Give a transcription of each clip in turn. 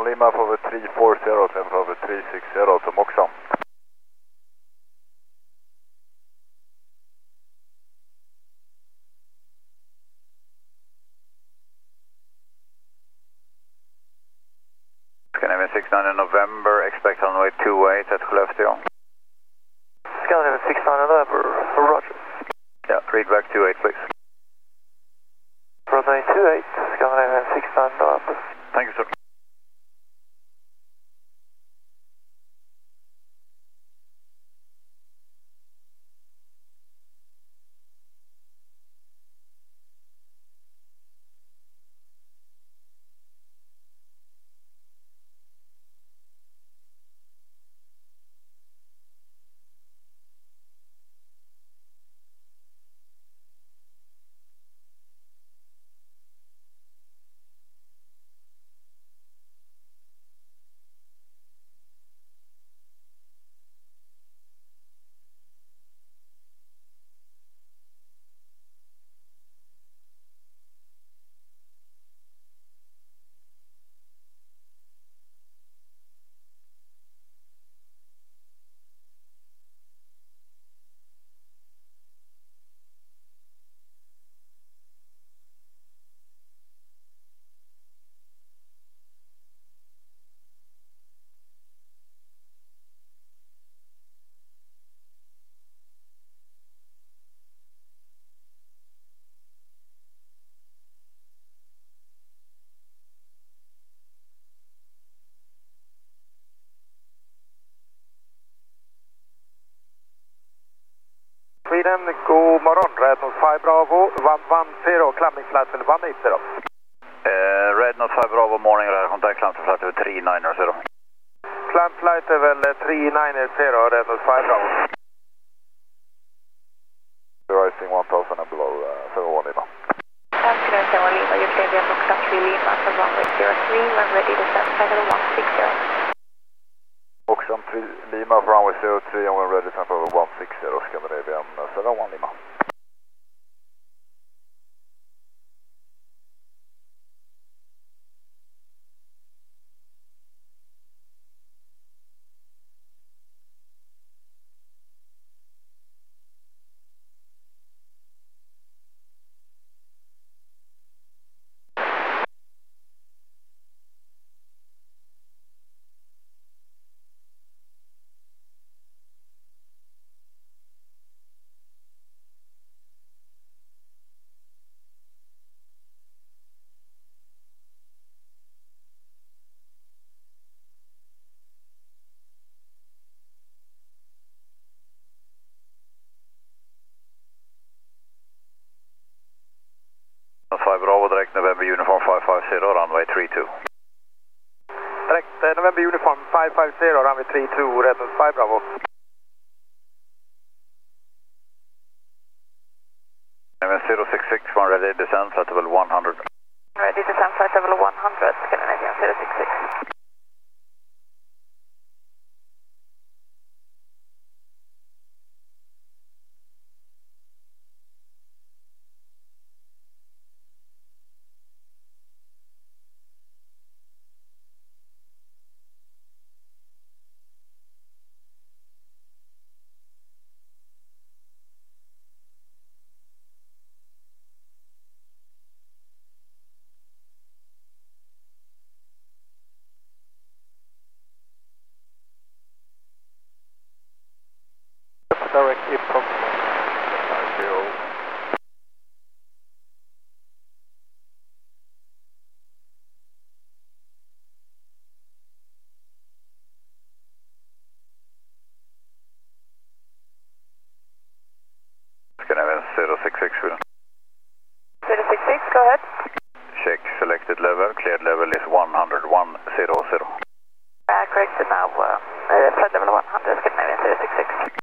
1 Lima for 340, then for 360 to Moxon. Scandinavian 69 in November, expect runway 28 at Skellefteå. Scandinavian 69 in November, roger. Yeah, read back 28 please. Runway 28, Scandinavian 69 in November. Thank you sir. Sweden, god morgon. Red Nose 5 Bravo, 110, climbing flat till 180. Red Nose 5 Bravo morning, contact climb to flight 390. Climb flight är väl 390, Red Nose 5 Bravo. Rising 1000 and below, 71 Lima. Afternoon, 71 Lima, you're clear via Moxon 3 Lima from runway 03, when ready to set flight 160. Moxon 3 Lima for runway 03 and we're ready to for 160, Scandinavian 71 Lima. Bravo, direct November uniform 550, runway 32. Direkt November uniform 550, runway 32, Red Nose 5 Bravo. 066, one ready, descent flight level 100. Ready to descend flight level 100, Scandinavian 066. Direct in from Scandinavian 066, Sweden. 066, go ahead. Check selected level, cleared level is 100, 100. Corrected now, flight level 100, Scandinavian 066.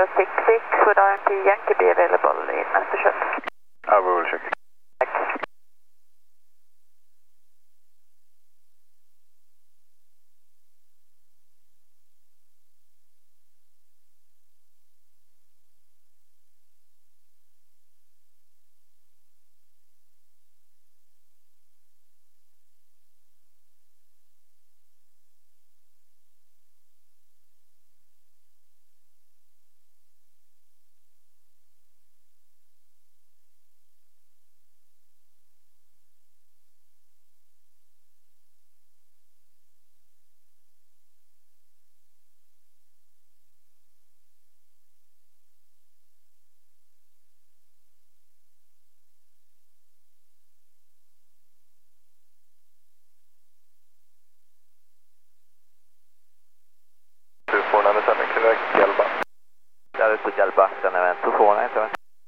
066, would RMP Yankee be available in Östersund? I will check. Tack. Hjälpa. Där ute på Hjälpa, sen är 249.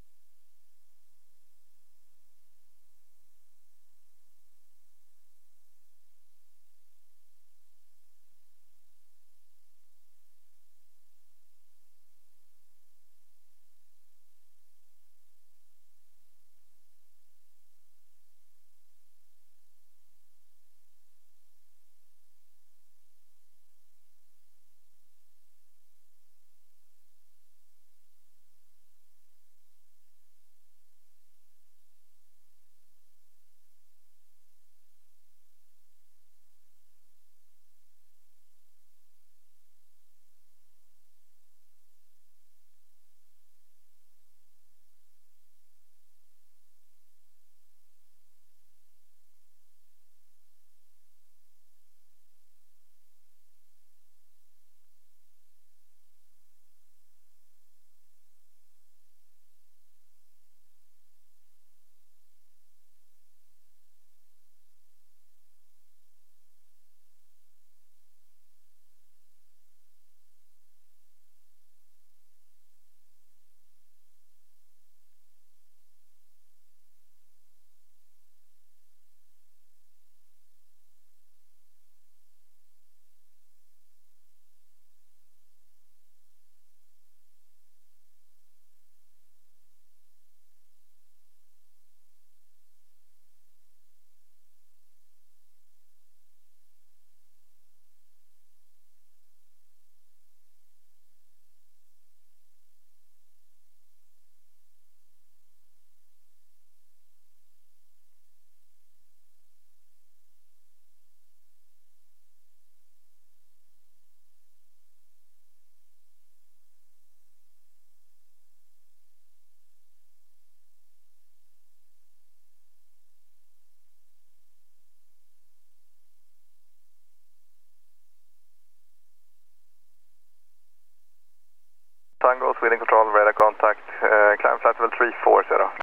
Tango, Sweden Control, radar contact, climb flight level 340.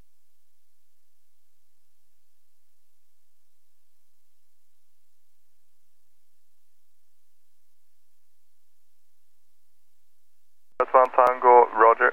That's one Tango, Roger.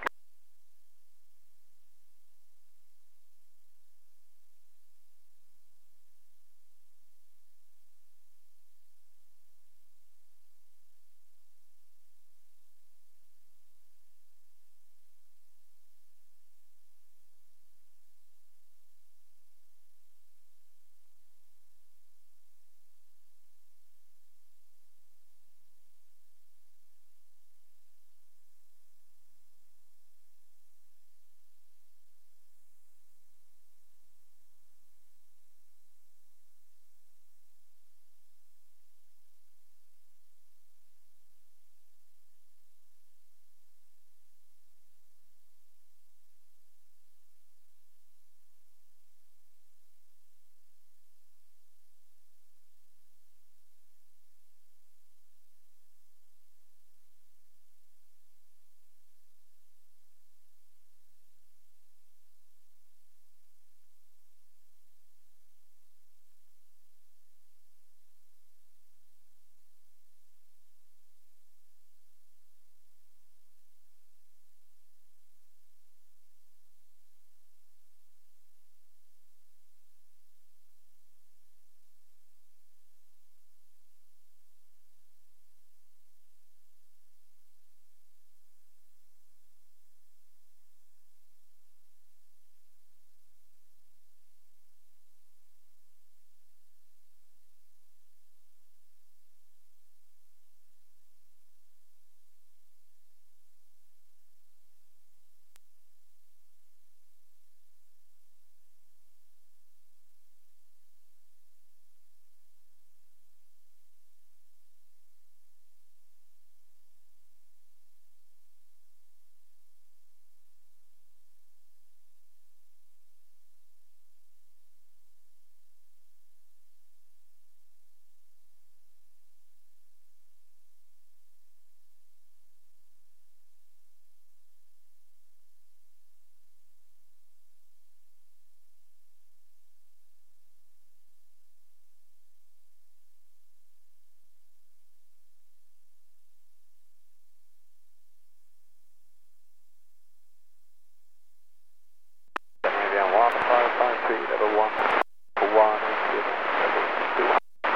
level 1. 1 into level 2.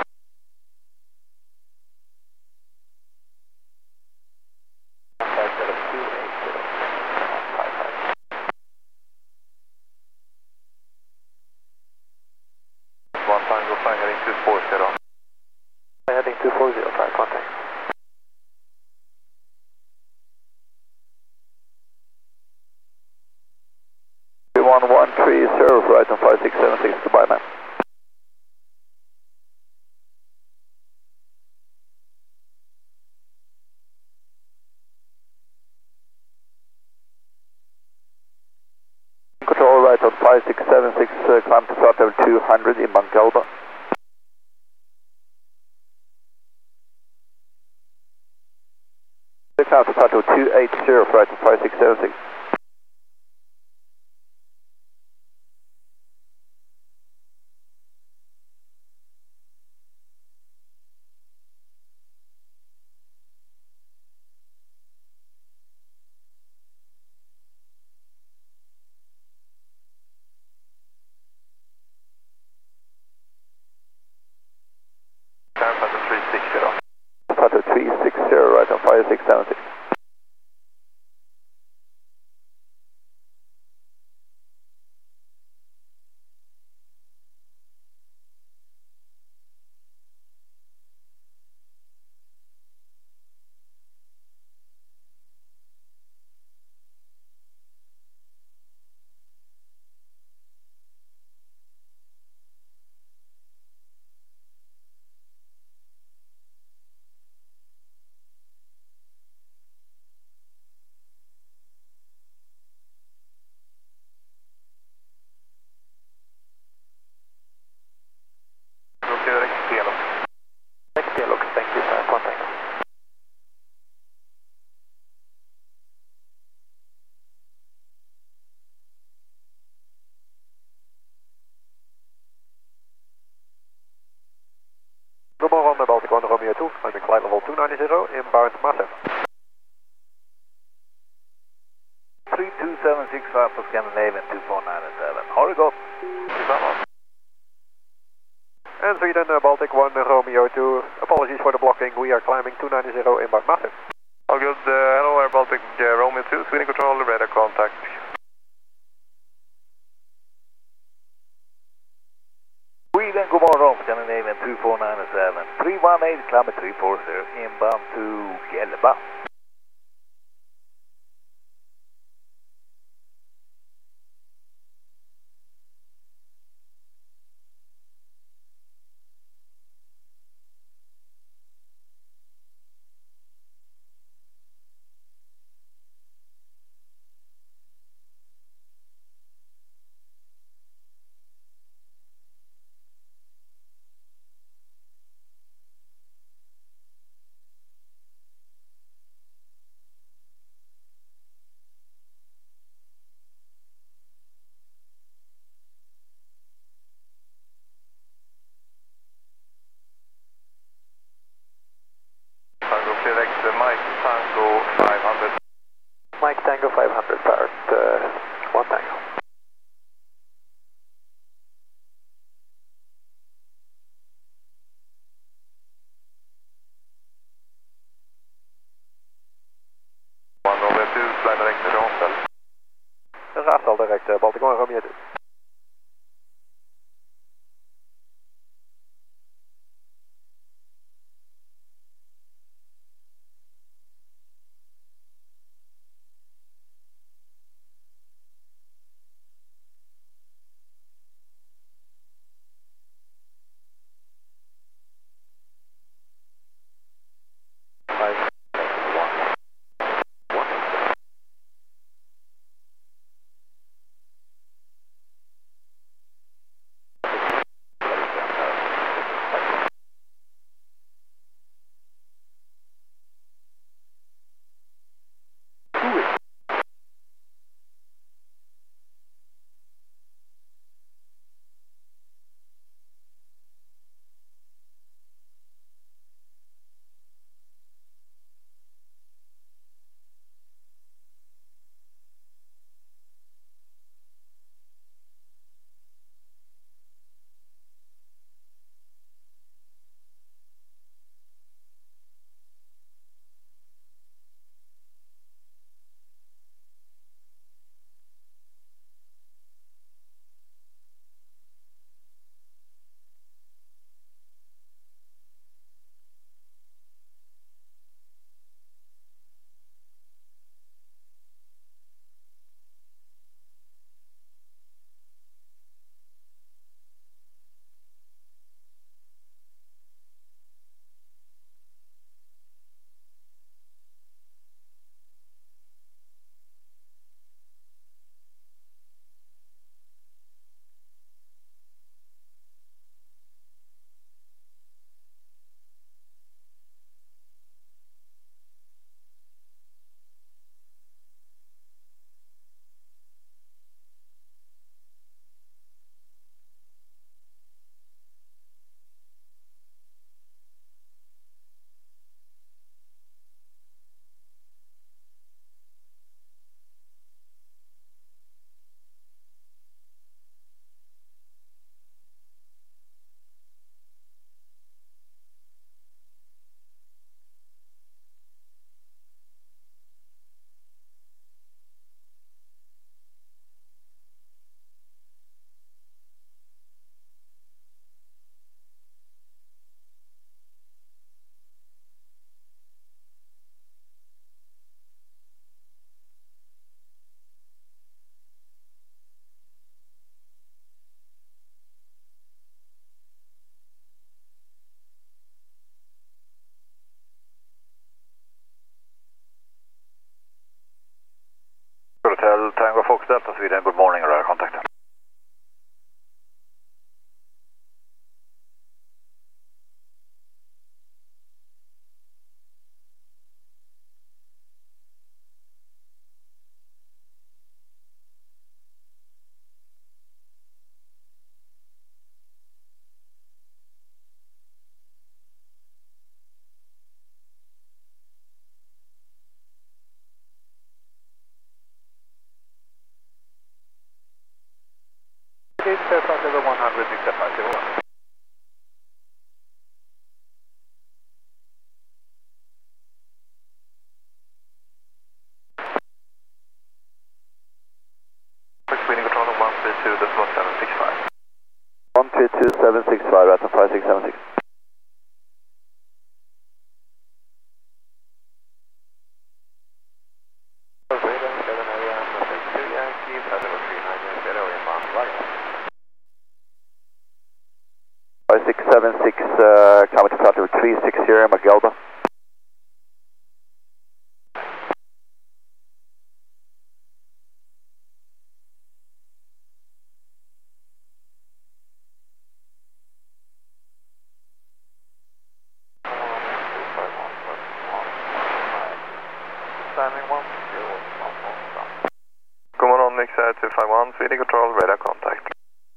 Contact level 280. One Tango flying heading 240. Heading 240, fire contact. 1130, right on 5676, goodbye man. Control right on 5676, climb to flight level 200 in Galba. Climb to flight level 280, right on 5676. Pattern 360. Pattern 360, right on 5676. Thank you, fire contact. Good morning, Baltic 1 Romeo 2, climbing flight level 290, inbound Massive. 3276 Alpha Scandinavian 2497. Har det gott. And Sweden, Baltic 1 Romeo 2, apologies for the blocking, we are climbing 290, inbound Massive. All good, hello Air Baltic Romeo 2, Sweden Control, radar contact. Sweden, god morgon, Scandinavian 2497. 318, climb 340, inbound to Galba. Mike Tango 500. Mike Tango 500, start 1 Tango. Romeo 2, fly direct to Ronsel. Rasal direct, Baltic 1 Romeo 2. Tango Fox Delta Sweden, good morning, radar contact. Flight level 100, except 501. Sweden control 132.765. 132.765, right on 5676. Sweden, 7 area, 62 Yankee, flight level 3990, inbound right. 5676, coming to flight level 360, Magelba. Come on, mix 251, Sweden control, radar contact.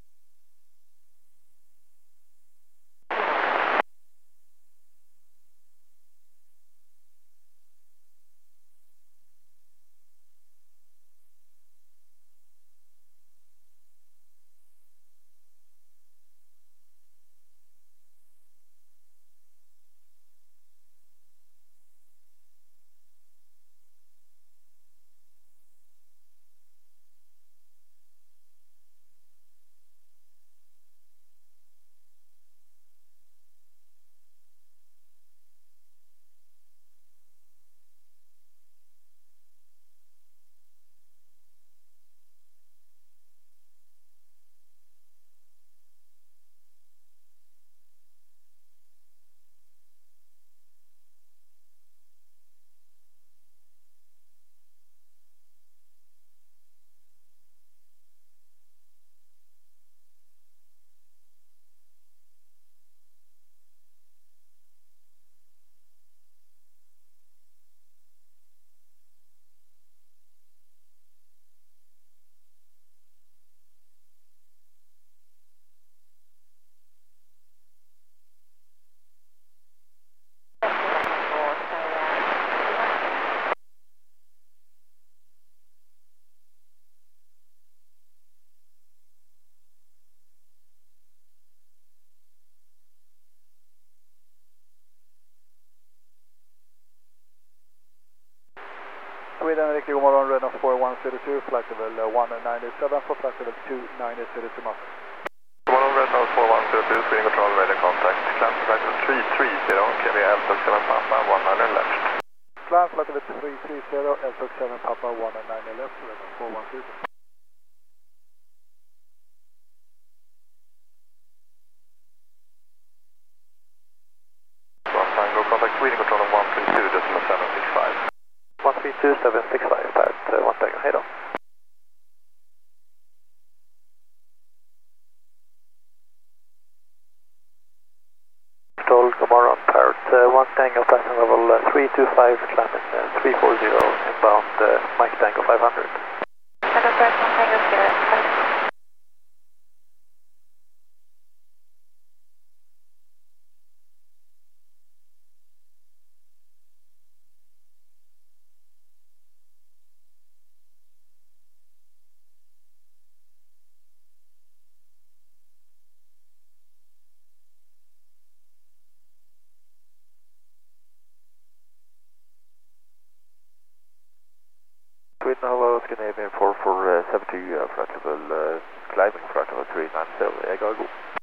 Sweden, riktigt god morgon, Rednov 4102, flight level 197 for flight level 2902 to Massa. Come on, Rednov 4102, Sweden control, radar contact. Climb to flight level 330, KVL 7 Papa, 19 left. Climb flight level 330, L 7 Papa, 19 left, Rednov 4102. Tango contact Sweden control 132.765. 132.765, part 1 Tango, hej då. Control, god morgon, part 1 Tango, passing level 325, climbing 340, inbound Mike Tango 500. Hello, part 1 Tango, Sierra. Sweden, hello, Scandinavian 4470, flight level, climbing flight level 390, jag går god.